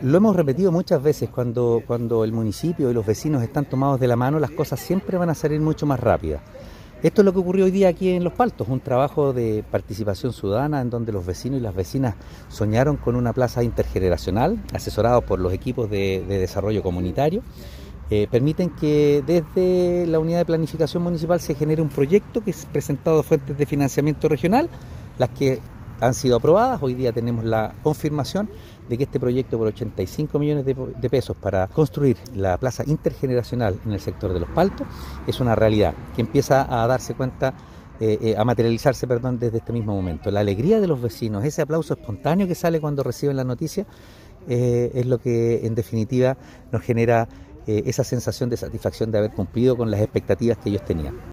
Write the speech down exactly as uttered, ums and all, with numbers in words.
Lo hemos repetido muchas veces, cuando, cuando el municipio y los vecinos están tomados de la mano, las cosas siempre van a salir mucho más rápidas. Esto es lo que ocurrió hoy día aquí en Los Paltos, un trabajo de participación ciudadana en donde los vecinos y las vecinas soñaron con una plaza intergeneracional, asesorados por los equipos de, de desarrollo comunitario. Eh, permiten que desde la unidad de planificación municipal se genere un proyecto que es presentado a fuentes de financiamiento regional, las que han sido aprobadas. Hoy día tenemos la confirmación de que este proyecto por ochenta y cinco millones de, de pesos para construir la plaza intergeneracional en el sector de Los Paltos es una realidad que empieza a darse cuenta, eh, eh, a materializarse, perdón, desde este mismo momento. La alegría de los vecinos, ese aplauso espontáneo que sale cuando reciben la noticia, eh, es lo que en definitiva nos genera eh, esa sensación de satisfacción de haber cumplido con las expectativas que ellos tenían.